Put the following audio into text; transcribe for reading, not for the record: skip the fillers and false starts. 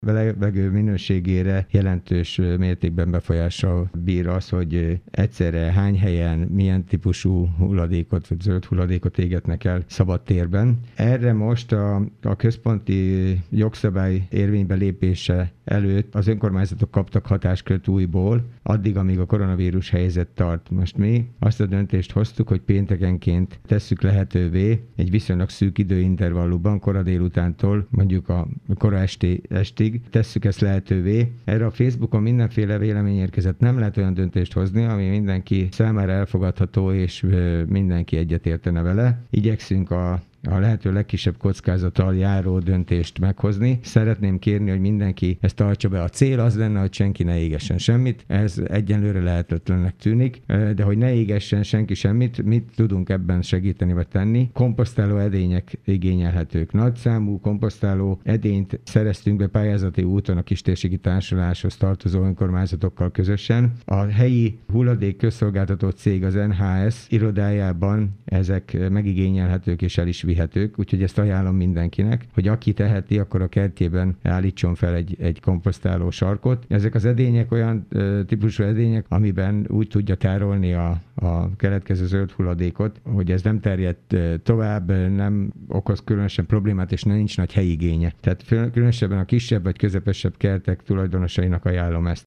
levegő minőségére jelentős mértékben befolyással bír az, hogy egyszerre hány helyen milyen típusú hulladékot vagy zöld hulladékot égetnek el szabad térben. Erre most a központi jogszabály érvénybe lépése előtt az önkormányzatok kaptak hatáskört újból, addig, amíg a koronavírus helyzet tart. Most mi azt a döntést hoztuk, hogy péntekenként tesszük lehetővé egy viszonylag szűk időintervallumban, kora délutántól mondjuk a kora estig tesszük ezt lehetővé. Erre a Facebookon mindenféle vélemény érkezett. Nem lehet olyan döntést hozni, ami mindenki számára elfogadható, és mindenki egyetértene vele. Igyekszünk a lehető legkisebb kockázattal járó döntést meghozni. Szeretném kérni, hogy mindenki ezt tartsa be. A cél az lenne, hogy senki ne égessen semmit. Ez egyenlőre lehetetlennek tűnik, de hogy ne égessen senki semmit, mit tudunk ebben segíteni vagy tenni? Komposztáló edények igényelhetők. Nagyszámú komposztáló edényt szereztünk be pályázati úton a Kistérségi Társuláshoz tartozó önkormányzatokkal közösen. A helyi hulladék közszolgáltató cég, az NHS irodájában ezek megigényelhetők és el is vihetők, úgyhogy ezt ajánlom mindenkinek, hogy aki teheti, akkor a kertjében állítson fel egy komposztáló sarkot. Ezek az edények olyan típusú edények, amiben úgy tudja tárolni a keletkező zöld hulladékot, hogy ez nem terjed tovább, nem okoz különösen problémát, és nincs nagy helyigénye. Tehát különösebben a kisebb vagy közepesebb kertek tulajdonosainak ajánlom ezt.